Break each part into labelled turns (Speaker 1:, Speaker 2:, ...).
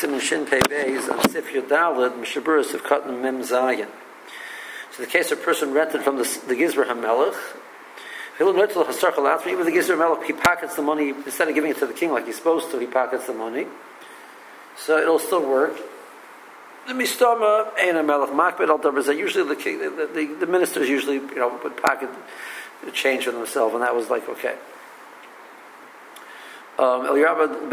Speaker 1: Siman Shin Pei Beis on Sif Yudalad Mishaburas of Katan Mem Zayin. So the case of a person rented from the Gizber HaMelech, even the Gizber HaMelech, he pockets the money, instead of giving it to the king like he's supposed to, he pockets the money. So it'll still work. The Mistama Ein HaMelech Makbid al Dabrazah, usually the king, the ministers usually would pocket the change for themselves, and that was like okay. Similarly,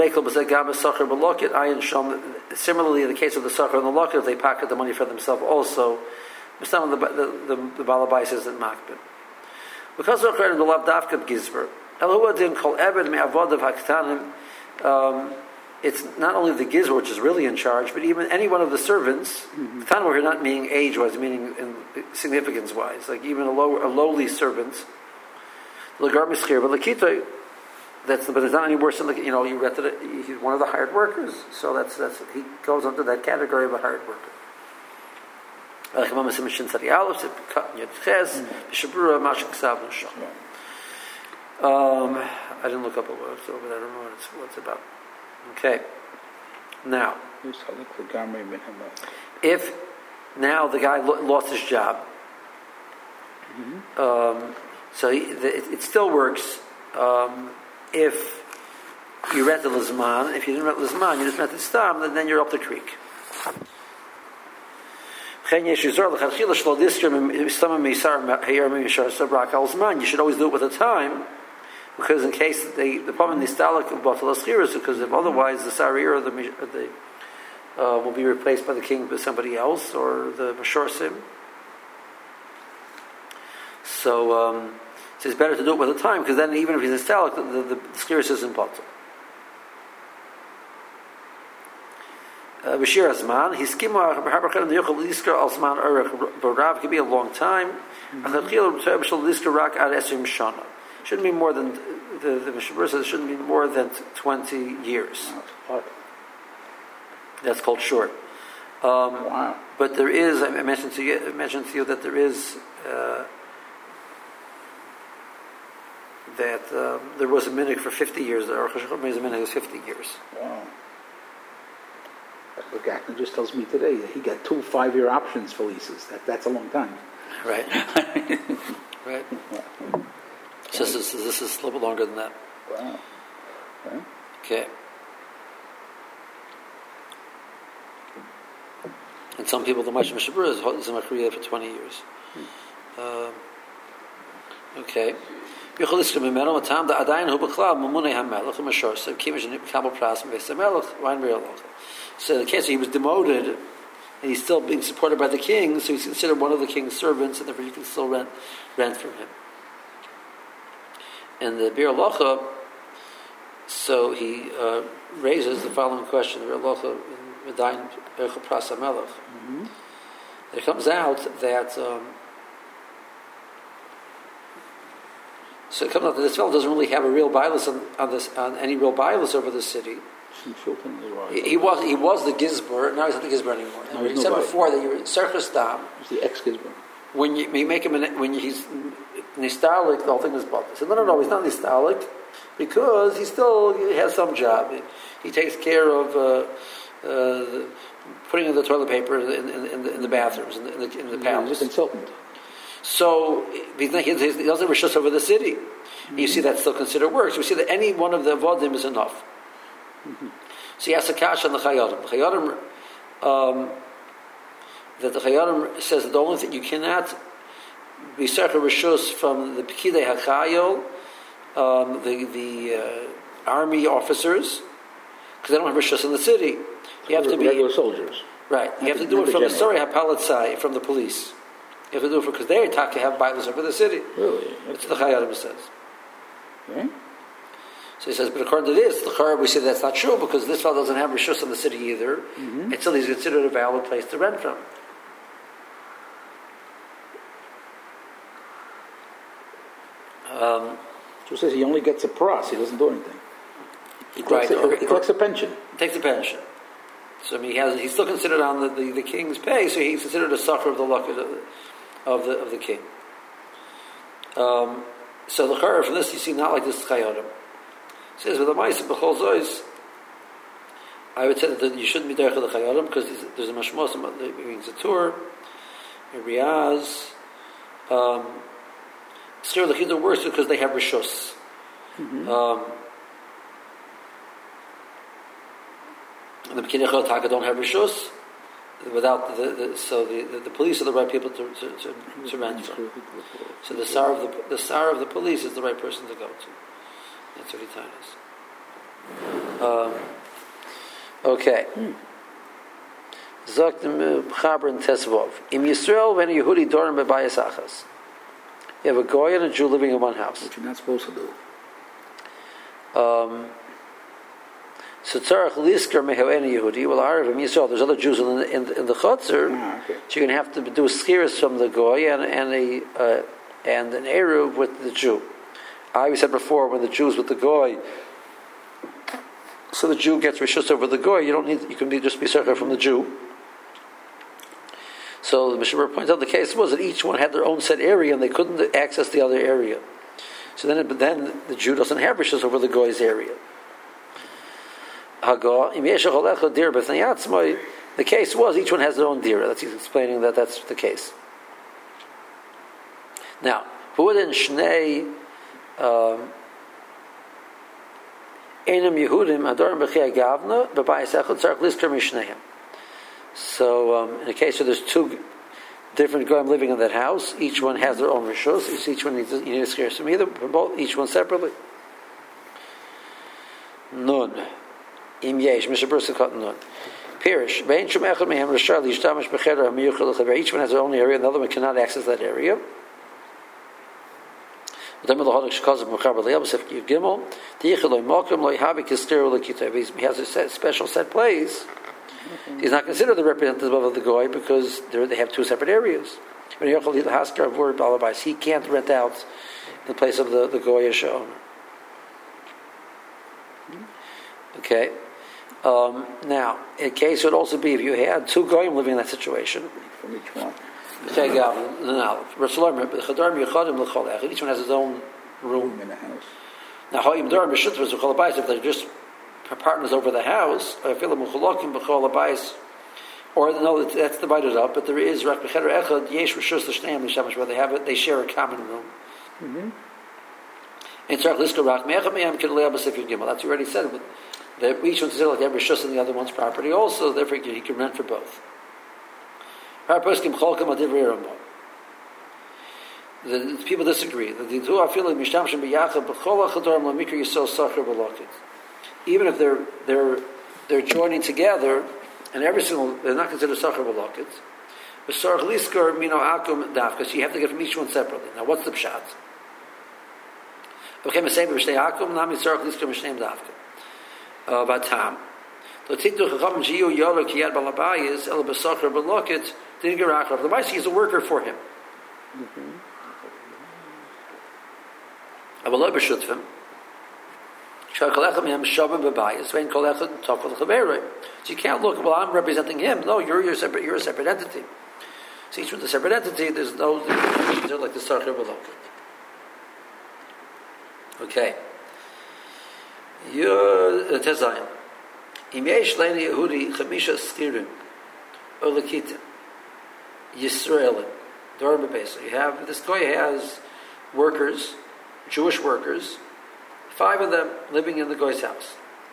Speaker 1: in the case of the Sachar and the Lokit, they pocket the money for themselves also. Some of the Balabais isn't Makbid. Because of the Lav Dafkat Gizber, it's not only the Gizber which is really in charge, but even any one of the servants. Tan we're not meaning age-wise, meaning in significance-wise, like even a lowly servant. Lagar Mischir, but Lakita. But it's not any worse than you rented it. He's one of the hired workers, so that's he goes under that category of a hired worker. I didn't look up what it's over there. I don't know what it's about. Okay. Now, if now the guy lost his job, so it still works. If you rent the Lizman, if you didn't rent the Lizman, you just rent the Stam, then you're up the creek. You should always do it with a time, because in case the problem is because if otherwise the Sarir or the will be replaced by the king by somebody else or the Mashorsim. So it's better to do it with a time, because then even if he's nostalgic, the skiris isn't bottle. Bashir Asman, he's skimma could be a long time. Shouldn't be more than the Mishabur says. Shouldn't be more than 20 years. That's called short.
Speaker 2: Wow.
Speaker 1: But there is. I mentioned to you that there is. That there was a minhag for 50 years. The Aruch HaShulchan made a minhag was 50 years.
Speaker 2: Wow. What Gachner just tells me today that he got 2 5-year options for leases. That's a long time.
Speaker 1: Right. Right. So this is a little bit longer than that.
Speaker 2: Wow.
Speaker 1: Okay. And some people, the Moshe Mishabur is in Korea for 20 years. Okay. So the case he was demoted, and he's still being supported by the king, so he's considered one of the king's servants, and therefore you can still rent from him. And the Bir Locha, so he raises the following question: the Bir Locha in Medayin Erchel Pras HaMelech. It comes out that. So it comes out that this fellow doesn't really have a real bias on any real bias over the city. He was the Gizber. Now he's not the Gizber anymore. No, he said before that you're Serchus Dam.
Speaker 2: He's the ex-Gizber.
Speaker 1: When you make him when he's Nistalik, the whole thing is bought. So no, he's not Nistalik because he has some job. He takes care of putting in the toilet paper in the bathrooms in the palace.
Speaker 2: He's a consultant.
Speaker 1: So he doesn't have rishus over the city. You see that still considered works. We see that any one of the avodim is enough. So he has a kash on the Chayadim. The Chayadim says that the only thing you cannot be sercha rishus from the Pekidei HaChayil, the army officers, because they don't have rishus in the city. You have to be
Speaker 2: regular soldiers.
Speaker 1: Right. You have to do it from the Sori HaPalatzai, from the police. You have to do it because they attack to have bibles over the city.
Speaker 2: Really?
Speaker 1: That's what the Chayadim says.
Speaker 2: Okay.
Speaker 1: So he says, but according to this, the Chor, we say that's not true because this fellow doesn't have rishus in the city either. And still he's considered a valid place to rent from.
Speaker 2: So it says he only gets a pras, he doesn't do anything. He collects a pension.
Speaker 1: He takes a pension. So I mean, he's still considered on the king's pay, so he's considered a sucker of the luck of the king. So the Chor from this you see not like this Chayodim. It says with the Ma'aseh B'chol Zois, I would say that you shouldn't be derech the chayadim because there's a mashmos, it means a tour, a riaz. Still, the kids are worse because they have rishus. The B'kinei Chol Taka don't have rishus. Without the police are the right people to rent from. So the sar of the police is the right person to go to. That's what he tells us. Okay. Zok the Chaber and Tesvov. Im Yisrael when Yehudi Dorim bebayis achas. You have a goy and a Jew living in one house.
Speaker 2: Which you're not supposed to do.
Speaker 1: So tzarach lisker mehoen Yehudi. Well, Arav Yisrael. There's other Jews in the chutzer.
Speaker 2: Okay.
Speaker 1: So you're going to have to do a skiris from the goy and an eruv with the Jew. I said before when the Jew's with the goy. So the Jew gets rishus over the goy. You can just be certain from the Jew. So the Mishnah points out the case was that each one had their own set area and they couldn't access the other area. So then the Jew doesn't have rishus over the goy's area. The case was each one has their own dira. That's he's explaining that's the case. Now, who in Shnei Einam Yehudim Adorim B'Chei Gavna B'Bayis Echad Tzarich Lisker Mishneim. So, in a case where there's two different goyim living in that house, each one has their own rishus. Each one needs to scare some either from both. Each one separately. Nun Im Yesh Mishabur Sekat Nun Pirish Vein Shum Echad Mehem Rishar Lishtamish B'Cheder HaMiyuchel L'Chaver. Each one has their own area, and the other one cannot access that area. He has a special set place. He's not considered the representative of the goy because they have two separate areas. He can't rent out in place of the goyish owner. Okay. Now, in case it would also be if you had two goyim living in that situation.
Speaker 2: From each one.
Speaker 1: Each one has his own room
Speaker 2: In the house.
Speaker 1: Now, if they're just partners over the house, or no, that's divided up, but there is where they share a common room. And that's you already said. That each one's like every shus in the other one's property also, therefore he can rent for both. The people disagree. Even if they're joining together, and they're not considered sachar b'lokit. Because you have to get from each one separately. Now, what's the pshat? Vatam. The Maisi is a worker for him. So you can't look, well, I'm representing him. No, you're a separate entity. So each one's a separate entity, there's no, they're like the Sarcher B'Loket. Okay. Tezayim. Im yesh leini Yehudi chamisha stirim or lakitim Yisraelim Dorim b'beis. You have this guy has workers, Jewish workers, 5 of them living in the guy's house.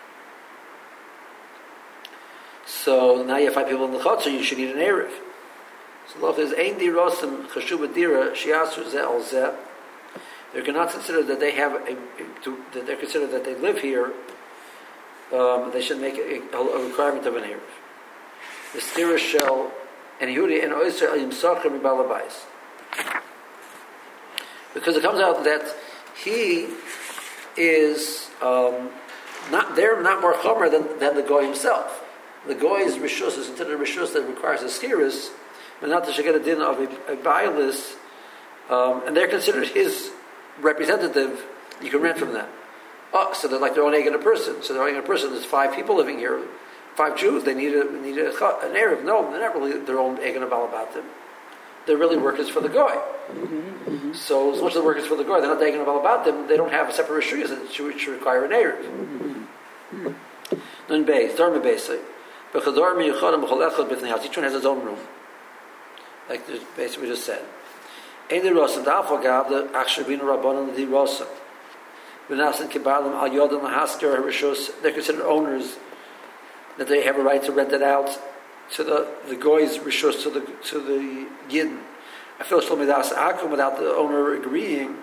Speaker 1: So now you have 5 people in the chutzner. You should need an erev. So look, is ein dirosim chashuv dira shiasu zeh al zeh. They're not considered that they have that they're considered that they live here. They should make a requirement of an erev. The stira shel and Yehudi and Oyster al yimsachar mibalabais. Because it comes out that he is not more chomer than the goy himself. The goy's rishus is considered a rishus that requires a skiris, but not to get a din of a bailis, and they're considered his representative. You can rent from them. Oh, so they're like their own egg person. So they're egg person. There's 5 people living here, 5 Jews. They need an erev. No, they're not really their own egg about them. They're really workers for the goy. Mm-hmm. So as much as the workers for the goy, they're not taking about them. They don't have a separate rishuyas that should require an erev. Mm-hmm. Nun beis, Dharma Beisai. B'chadar miyuchadim b'chol echad b'fnei house. Each one has his own room. Like the basically we just said. Ein the Rosa, the Alpha Gab, the Achshavina Rabbanon, the Rosa. V'nasan kibalim al yodin l'hasker rishos. They're considered owners, that they have a right to rent it out to the goy's rishos, to the yidden. I feel shlomidas akum without the owner agreeing.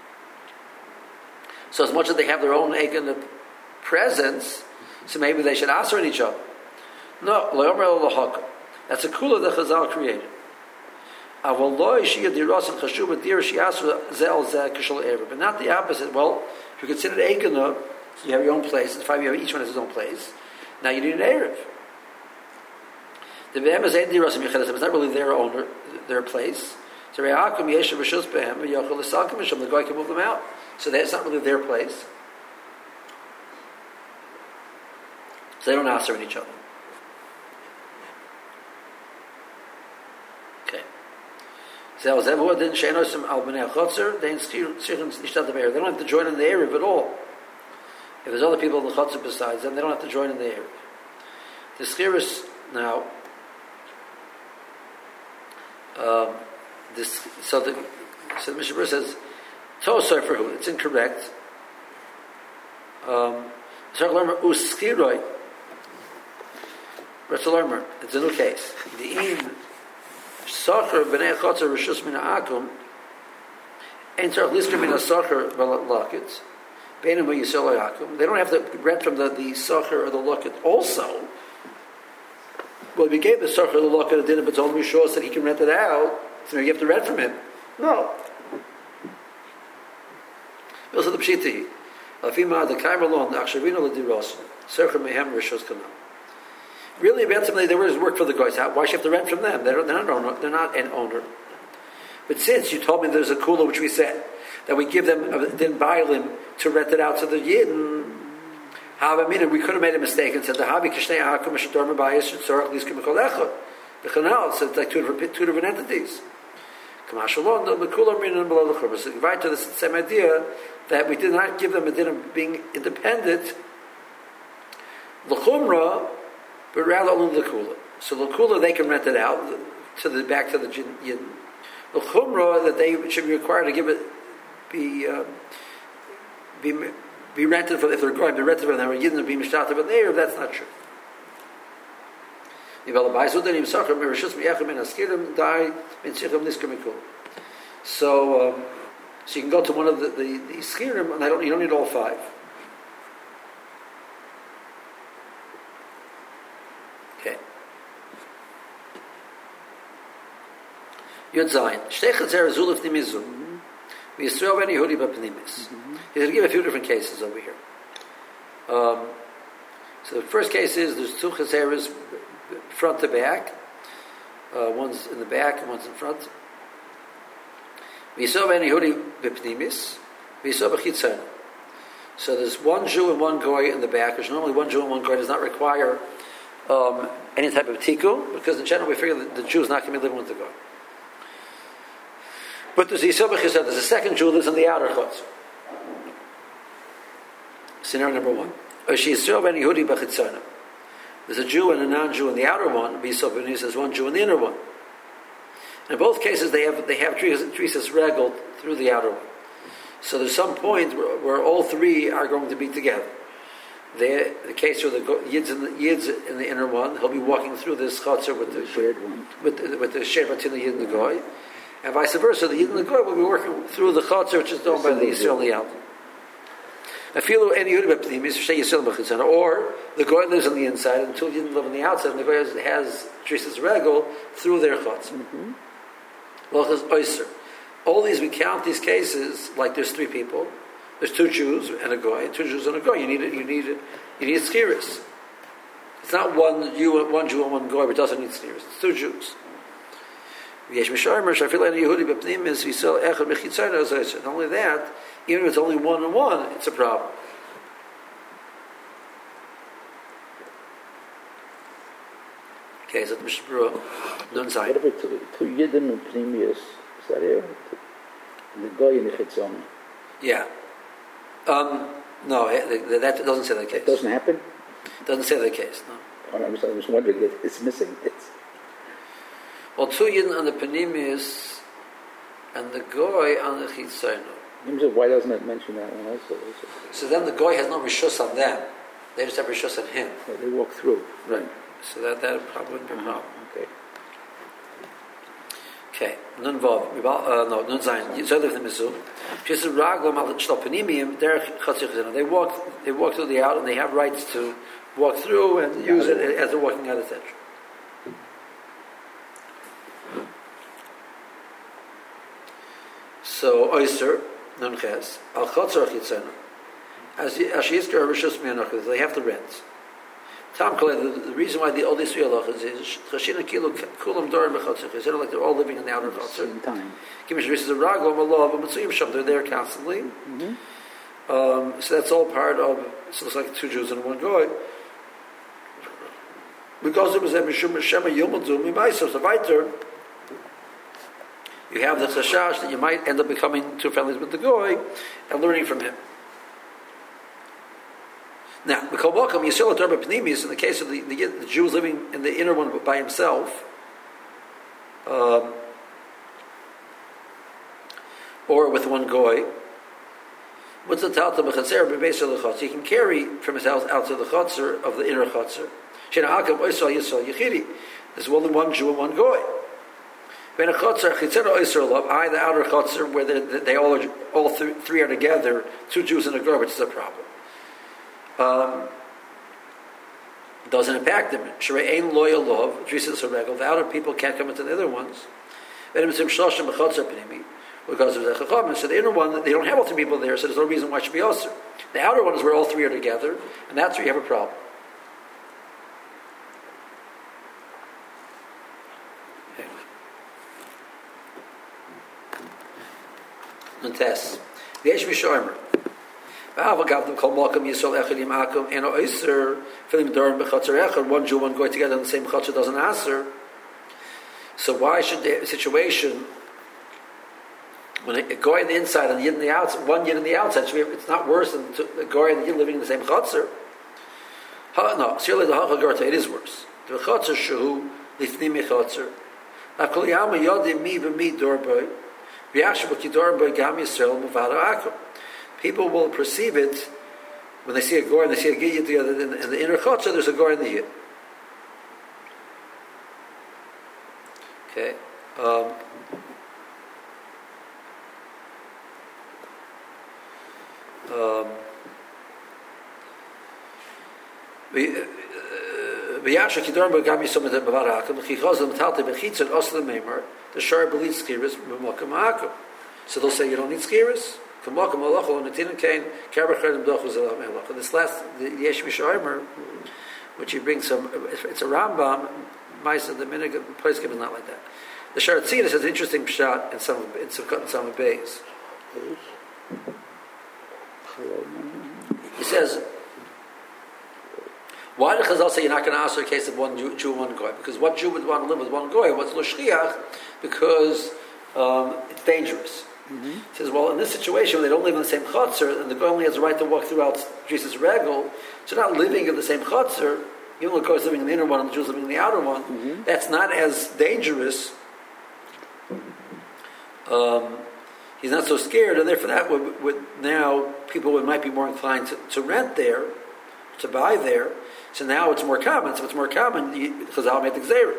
Speaker 1: So as much as they have their own egg in the presence, so maybe they should answer at each other. No, that's a kula that Chazal created. But not the opposite. Well, if you consider Eikana, so you have your own place, and five, each one has his own place. Now you need an Erev. The Be'em is it's not really their owner, their place. So the guy can move them out. So that's not really their place. So they don't answer at each other. Okay. They don't have to join in the Erev at all. If there's other people in the Chotzer besides them, they don't have to join in the Erev. The Schiris now, so the Mishnah Berurah says, Tosai for who? It's incorrect. It's a new case. The in Sacher b'nei Chotzer rishus min ha'akum ein tzarich lisker min ha'sacher v'lakit b'enim ha'yisrael ha'akum. They don't have to rent from the Sacher or the lakit also. Well, if you gave the Sacher or the lakit a din, but it's only shows that he can rent it out, so you have to rent from him. No. Also the pshiti. Afima the kaimalon the akshavino l'diros Sacher mehem rishus kanal. Really, eventually, they were work for the guys. Why should you have to rent from them? They're not an owner. But since you told me there's a kula, which we said, that we give them, didn't buy them to rent it out to the Yidden, we could have made a mistake and said, the Havi Kishnei Akum Shadorma Bayis Tzorach Liska Mikol Echad. The Chanal, so it's like two different entities. Kamashalon, the Kula Minan Below the Chumra. So right to the same idea that we did not give them a din of being independent. The Chumra, but rather only the kula. So the kula they can rent it out back to the yidden. The chumrah that they should be required to give it be rented for if they're going to be rented for them or yidden to be mishtater, but there that's not true. So you can go to one of the skirim, and you don't need all five. Yud Zayin. Shtei Chazer Zulif Nimizu. V'Yisrael Ben Yehudi B'Pnimis. He's going to give a few different cases over here. So the first case is there's two Chazeras front to back. One's in the back and one's in front. V'Yisrael Ben Yehudi B'Pnimis. V'Yisrael B'Chitzon. So there's one Jew and one Goy in the back, which normally one Jew and one Goy does not require any type of tikkun, because in general we figure that the Jew is not going to be living with the Goy. But there's a second Jew lives in the outer chutz. Scenario number one. There's a Jew and a non-Jew in the outer one. There's one Jew in the inner one. In both cases, they have trisas regal through the outer one. So there's some point where all three are going to be together. The case where the yid's in the inner one, he'll be walking through this chutzner with the shared one, with the shared between the yid and the goy. And vice versa, the Yid and the Goy will be working through the Chotzer, which is done by the Yisrael on the out. Or the Goy lives on the inside, and the two Yid live on the outside, and the Goy has Trisas Regal through their Chotzer. All these, we count these cases like there's three people. There's two Jews and a Goy, and two Jews and a Goy. You need Skiris. It's not one Jew and one Goy, but it doesn't need Skiris. It's two Jews. Not only that, even if it's only one and one, it's a problem. Okay, so the Mishnah Berurah, Nun Zayin.
Speaker 2: What about two Yidden and Pnimius? Is that it? The Goy and the Chitzon.
Speaker 1: Yeah. No, that doesn't say that case.
Speaker 2: It doesn't happen?
Speaker 1: Doesn't say the case, no.
Speaker 2: I was wondering, it's missing.
Speaker 1: Well, 2 Yidden on the Panemius and the Goy on the Chitzaynu.
Speaker 2: Why doesn't it mention that one also?
Speaker 1: So then the Goy has no Rishus on them. They just have Rishus on him.
Speaker 2: Yeah, they walk through.
Speaker 1: Right. So that probably wouldn't be a problem.
Speaker 2: Okay.
Speaker 1: Okay. Nun Vav. Nun Zayin. Yitzhak Lifnim Mizu. She says, Raglam al Shlal Panemium, Derech Chatzir Chazina. They walk through the out and they have rights to walk through and use it as they're walking out, etc. So, Oyster, Nun Ches, Al Chatzar Chitzaynu. As she is to Rishus Mianachas, they have to rent. Tam Kolei, the reason why the old Israel halachas is Chashina Kilu Kulam Dorim B'Chatzar Chizaynu, like they're all living in the outer Chatzar.
Speaker 2: Same time.
Speaker 1: Kimish Rishus is a Raglam, Allah, but Mitzuyim Sham, they're there constantly. So that's all part of, so it's like 2 Jews and 1 Goy. Because it was a Mishum Shema Yomadu Mimaisa, so weiter, you have the chashash that you might end up becoming 2 families with the Goy and learning from him. Now, the Kolbakam Yisrael Darba Pnimis, in the case of the Jew was living in the inner one by himself, or with 1 Goy, what's the Talta B'Chatzer B'Beis L'Chatzer? He can carry from his house out to the Chatzer of the inner Chatzer. Shena Akam Oisrael Yisrael Yechidi. There's only 1 Jew and 1 Goy. When a Chatzer Chitzera Oisrael Love, the outer Chatzer, where they all 3 are together, 2 Jews and a Goy, which is a problem. Doesn't impact them. Shrei Ein Loyal Love, Drisas Regel. The outer people can't come into the other ones. Because of the Chachamim. So the inner one, they don't have all 3 people there, so there's no reason why it should be Osir. The outer one is where all 3 are together, and that's where you have a problem. Nuntes. V'yesh Mishomer. V'avagav kol malkam Yisrael echad yim akum eno oiser filim dorim b'chatzar echad. 1 Jew, 1 Goy together in the same chatzar doesn't answer. So why should the situation when a Goy on the inside and a Yid on the outside, 1 Yid on the outside, it's not worse than a Goy and a Yid living in the same chatzar? No, certainly the hachagorta, it is worse. The chatzar shehu lifnim chatzar. Akol yama yodim mi v'mi dorboy. People will perceive it when they see a Goy and they see a Giyah together in the inner Chotzer, there's a Goy in the Yid. Okay. V'yasha kidorim b'gam yisom et b'varakam v'chichaz l'metalte b'chitzon os l'meimer the shar b'lit skiris b'mokam ha'akum. So they'll say you don't need skiris. K'mokam ha'lachol n'tinan kain k'arbachar n'b'dochuz elam ha'lach. This last the Yesh Mishomer, which he brings it's a Rambam. Ma'aseh the minig Poskim is not like that. The Shar Tzidus has an interesting pshat in Sukkot and some Beis. He says, why did Chazal say you're not going to answer a case of 1 Jew, 1 Goy? Because what Jew would want to live with 1 Goy? What's lo shchiach? Because it's dangerous. He says, well, in this situation, when they don't live in the same chutzner, and the Goy only has the right to walk throughout Jesus' regal, so not living in the same chutzner, even though the Goy is living in the inner one and the Jew is living in the outer one, that's not as dangerous. He's not so scared, and therefore that would now people might be more inclined to rent there, to buy there. So now it's more common. So it's more common. Chazal made the gzeira.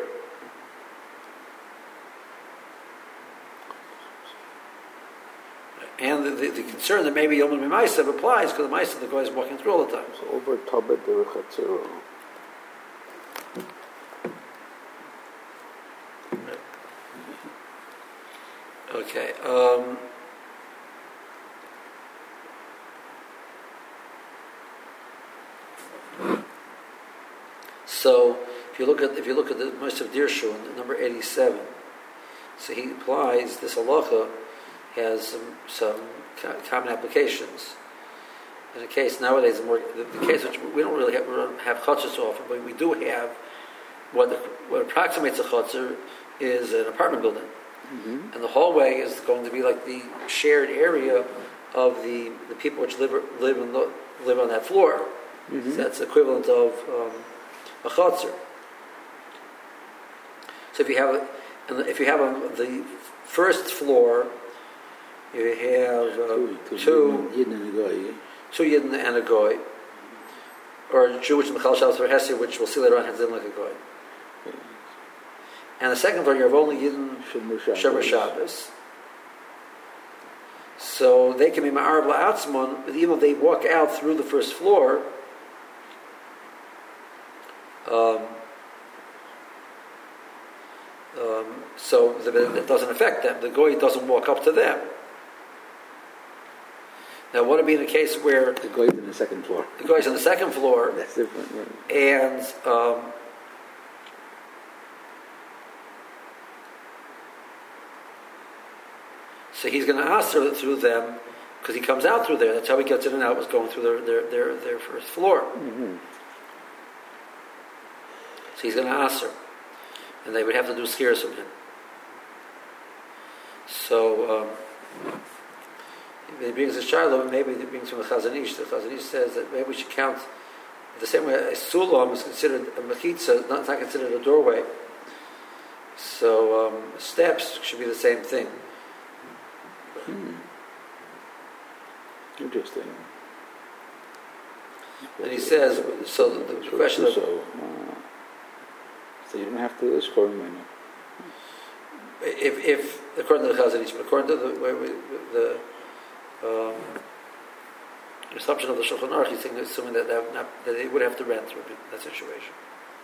Speaker 1: And the concern that maybe Yom Ma'asev applies because the Ma'asev the guy is walking through all the time.
Speaker 2: So over Tobit the Rechatzero.
Speaker 1: Okay. So if you look at the Moshe Dirshu, number 87, so he applies this halacha has some common applications. In a case nowadays, the case which we don't really have chutzner so often, but we do have what approximates a chutzner is an apartment building. And the hallway is going to be like the shared area of the people which live on that floor.
Speaker 2: Mm-hmm.
Speaker 1: So that's equivalent of a chotzer. So if you have the first floor, you have two
Speaker 2: Yidden and a goy.
Speaker 1: Two Yidden and a Goy, or a Jew which is Mechal Shabbos for Hesi, which we'll see later on, has in like a Goy. And the second floor, you have only Yidden Shomer Shabbos. So they can be Ma'arav La'atzmon, but even if they walk out through the first floor, so it doesn't affect them. The Goy doesn't walk up to them. Now, what would be in a case where
Speaker 2: the goy's in the second floor?
Speaker 1: The goy's on the second floor.
Speaker 2: That's different. Yeah.
Speaker 1: And so he's going to answer through them because he comes out through there. That's how he gets in and out. Was going through their first floor.
Speaker 2: Mm-hmm.
Speaker 1: So he's going to answer, and they would have to do scares from him. So. He brings a Shiloh, maybe he brings from the Chazon Ish. The Chazon Ish says that maybe we should count the same way a Sulam is considered a Mechitza, not considered a doorway. So steps should be the same thing.
Speaker 2: Interesting.
Speaker 1: And he says, so the question of...
Speaker 2: So you don't have to score him right now.
Speaker 1: If according to the Chazon Ish, but according to the assumption of the Shulchan Aruch, he's assuming that they would have to rent through that situation.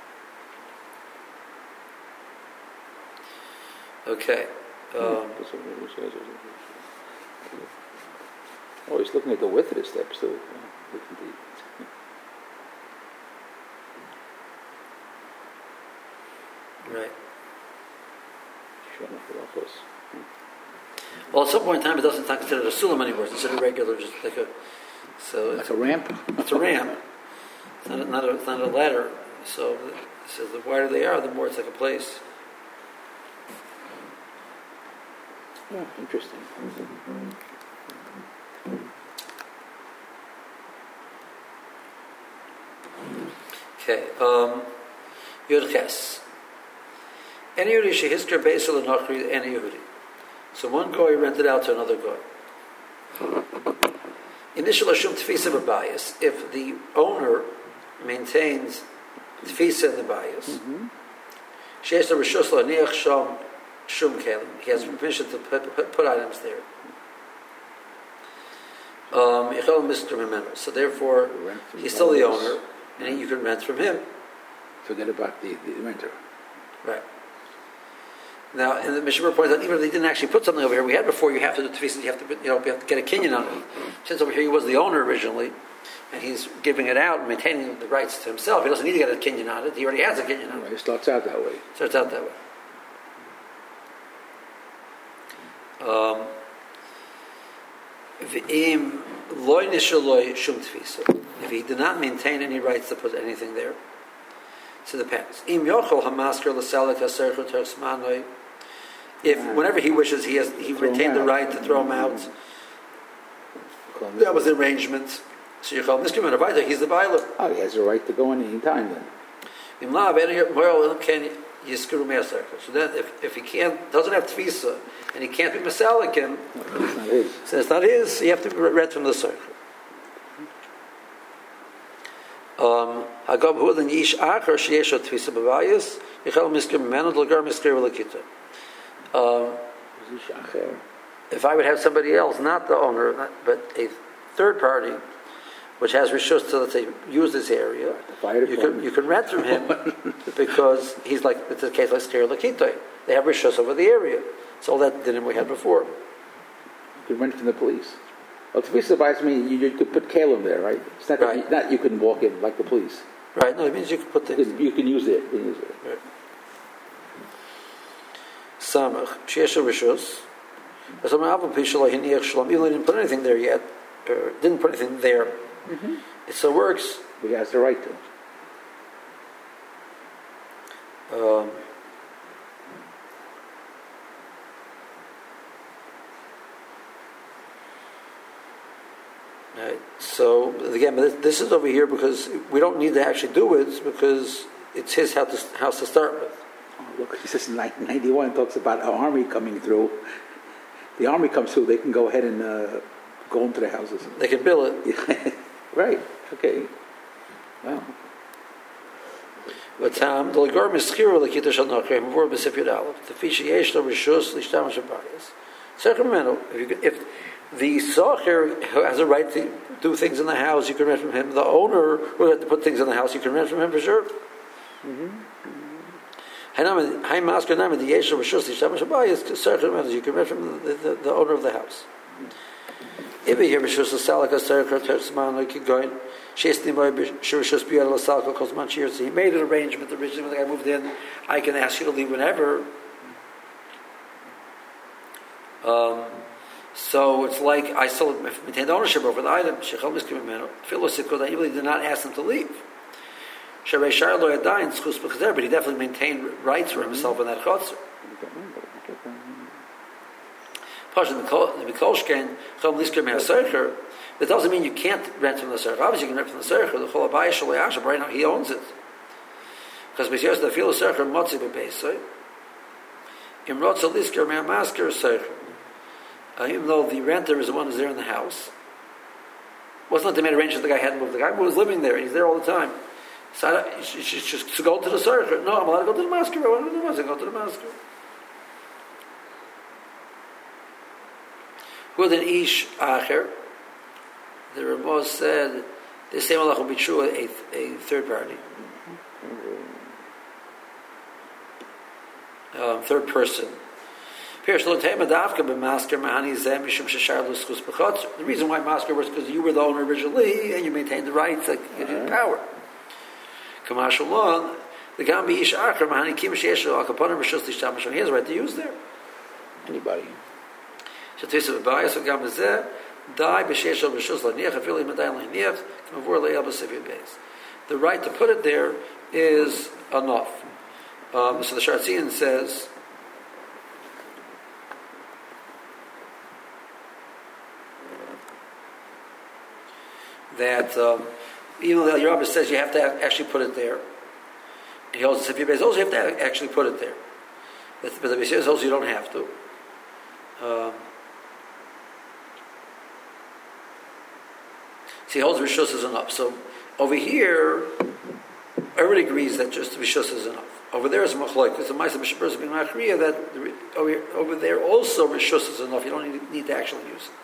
Speaker 1: Okay.
Speaker 2: He's looking at the width of the steps too.
Speaker 1: Right.
Speaker 2: Showing up the office.
Speaker 1: Well, at some point in time, it's not considered a sulam anymore. It's considered regular, just like a. So
Speaker 2: like a ramp.
Speaker 1: It's a ramp. It's not a ladder. So the wider they are, the more it's like a place.
Speaker 2: Yeah, interesting.
Speaker 1: Okay. Yud Ches. Any Yehudi shehisker beisel l'nochri any Yehudi. So one goy rented out to another goy. Initial ashum tefisa b'bayis. If the owner maintains tefisa in the bayis, sheyesh l'rishus l'aniach shum kelim. He has permission to put items there. Yichel Mr. Memenu. So therefore, he's still the owner, and you can rent from him.
Speaker 2: Forget about the renter.
Speaker 1: Right. Now, and the Mishnah points out, even if they didn't actually put something over here, we had before, you have to do tefisa, you have to get a kinyan on it. Since over here he was the owner originally, and he's giving it out and maintaining the rights to himself, he doesn't need to get a kinyan on it. He already has a kinyan on it.
Speaker 2: Right, it starts out that way.
Speaker 1: If he did not maintain any rights to put anything there, so it depends. If whenever he wishes, he retained the right to throw him out. That was the arrangement. So you call Mr. Menavaita, he's the Bailer.
Speaker 2: Oh, he has a right to go in any time then.
Speaker 1: So then if he doesn't have tefisa, and he can't be Masalikim,
Speaker 2: it's not his.
Speaker 1: So it's not his, you have to read from the circle. If I would have somebody else, not the owner, but a third party, which has rishus to, let's say, use this area, you can rent from him because he's like, it's a case like Sker Lakitoi. They have rishus over the area. So all that didn't we had before.
Speaker 2: You can rent from the police. Well, tefisa buys me, you could put kalim there, right? It's not
Speaker 1: right.
Speaker 2: That you can walk in like the police.
Speaker 1: Right. No, it means you can put things.
Speaker 2: You can use it.
Speaker 1: Right. Samach sheyesh rishus. Even though he didn't put anything there yet, or didn't put anything there, it still works.
Speaker 2: But he has the right to.
Speaker 1: Right. So again, this is over here because we don't need to actually do it because it's his house to start with.
Speaker 2: Oh, look, he says 91 talks about an army coming through. The army comes through, they can go ahead and go into the houses.
Speaker 1: They can build it.
Speaker 2: Right, okay. Wow.
Speaker 1: But the legor mischiro lekitash al-nakrim v'or b'sifyud aleph the fishi yesh lo rishus l'ishtamash b'bayis. Second, if the socher has a right to do things in the house, you can rent from him. The owner would have to put things in the house, you can rent from him for sure. You can rent from the owner of the house. If you hear Rishus Salaka Sarkar Tersman like you're going, he made an arrangement originally when the guy moved in. I can ask you to leave whenever. So it's like I still maintained ownership over the item. I really did not ask him to leave. But he definitely maintained rights for himself in that chotzer. That doesn't mean you can't rent from the Sercher. Obviously you can rent from the Sercher. The Chol Abayis Shalei Ashab, right now he owns it. Because B'siyos the Filo Sercher Motzi B'Beisai. Im Rotza Lisker Mea Masker Sercher. Even though the renter is the one who's there in the house. It wasn't that they made arrangements the guy hadn't moved. The guy was living there. He's there all the time. So just to go to the Sercher. No, I'm allowed to go to the Masker. I want to go to the Masker. With an Ish Acher, the Ramah said the same Allah will be true a third party, third person. The reason why Masker was because you were the owner originally and you maintained the rights that give you power. Commercial law, the Gambi Ish Acher Mahani Kim Sheshu Al Kaponim Rishus Lishtamash. He has a right to use there.
Speaker 2: Anybody.
Speaker 1: Die b'sheshel b'shus l'niach afili medayim l'niach k'mavur le'el b'sivir beis. The right to put it there is enough. So the Sharatzian says that even though the Yerabah says you have to actually put it there, he holds the sivir beis also you have to actually put it there. But the B'sivir also you don't have to. So he holds Rishus is enough. So over here, everybody agrees that just Rishus is enough. Over there is Machloek. Because the Ma'aseh B'Shabur is being Machriya that over there also Rishus is enough. You don't need to actually use it.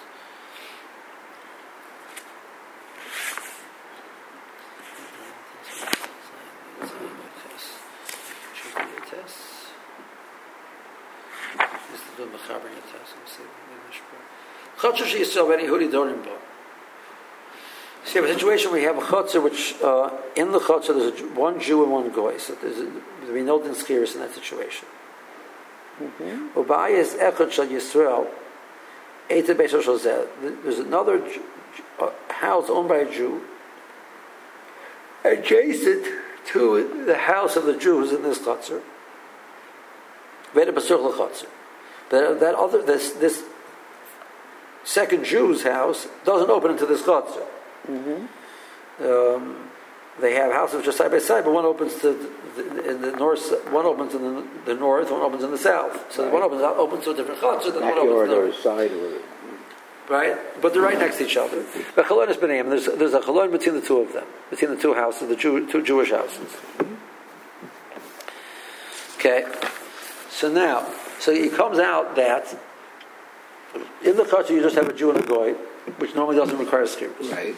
Speaker 1: So you have a situation where you have a chutzah, which in the chutzah there's one Jew and one goy. So there'll be no dinskiris in that situation. Ubayis echad shel Yisrael, eita beis shel. There's another house owned by a Jew, adjacent to the house of the Jew who's in this chutzah. Veda b'such l'chutzah. But that other this second Jew's house doesn't open into this chutzah. They have houses just side by side, but one opens in the north, one opens in the north, one opens in the south. So one opens to a different chutzah than one opens to the
Speaker 2: side.
Speaker 1: Right, but they're right next to each other. But chalon is b'neim. There's a chalon between the two of them, between the two houses, the two Jewish houses. Okay, so it comes out that in the chutzah you just have a Jew and a goy, which normally doesn't require skiris.
Speaker 2: Right.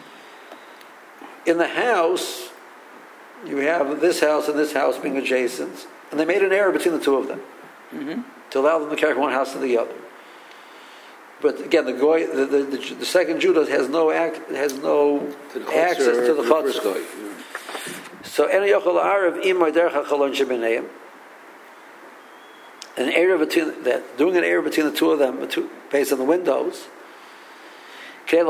Speaker 1: In the house, you have this house and this house being adjacent, and they made an error between the two of them to allow them to carry from one house to the other. But again, the goy, the second Jew has no access to the chutzah. So any yochel arav imay derech chalon shebeneim. An area between that, doing an area between the two of them, based on the windows. Then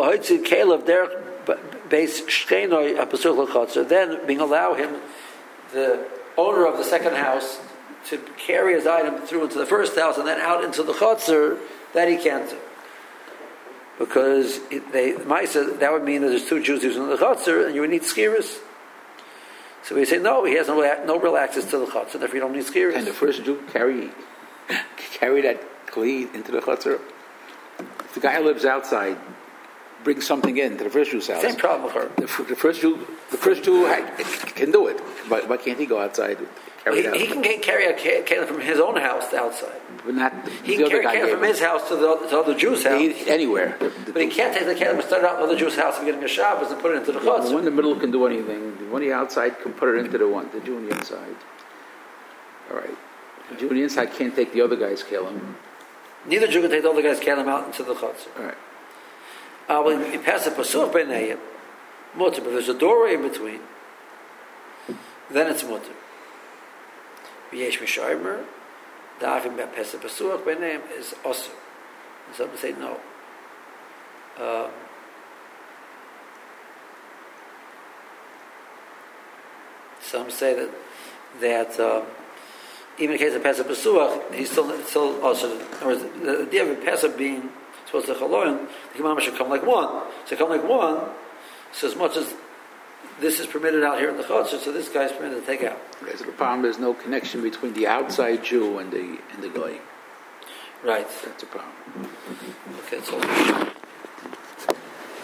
Speaker 1: being allow him, the owner of the second house, to carry his item through into the first house and then out into the chutzner, that he can't do. because Maisa, that would mean that there's two Jews using the chutzner, and you would need skiris. So we say no, he has no real access to the chutzner, therefore you don't need skiris.
Speaker 2: Can the first Jew carry that kli into the chutzner? If the guy who lives outside brings something in to the first Jew's house.
Speaker 1: Same problem with her.
Speaker 2: The first Jew can do it, but why can't he go outside?
Speaker 1: He can carry a kelim from his own house to outside.
Speaker 2: But not
Speaker 1: he can carry a kelim from his house to the other Jew's house.
Speaker 2: Anywhere.
Speaker 1: But he can't take the kelim and start out in the other Jew's house and getting a Shabbos and put it into the chutzner.
Speaker 2: The one in the middle can do anything. The one on the outside can put it into the Jew on the inside. All right. The Jew on the inside can't take the other guy's kelim.
Speaker 1: Neither Jew can take the other guy's kelim out into the chutzner.
Speaker 2: All right.
Speaker 1: When you pass a pasuch b'neiim, mutter. But there's a doorway in between, then it's mutter. V'yesh misharmer, da'afim pass a pasuch b'neiim is osur. And some say no. Some say that even in case of Pesach Pesuach, he's still also. In other words, the idea of a Pesach being supposed to chaloyin, the Gemara should come like one. So come like one. So as much as this is permitted out here in the chutzner, so this guy's permitted to take out.
Speaker 2: Okay, so the problem is no connection between the outside Jew and the guy.
Speaker 1: Right.
Speaker 2: That's a problem.
Speaker 1: Okay, so.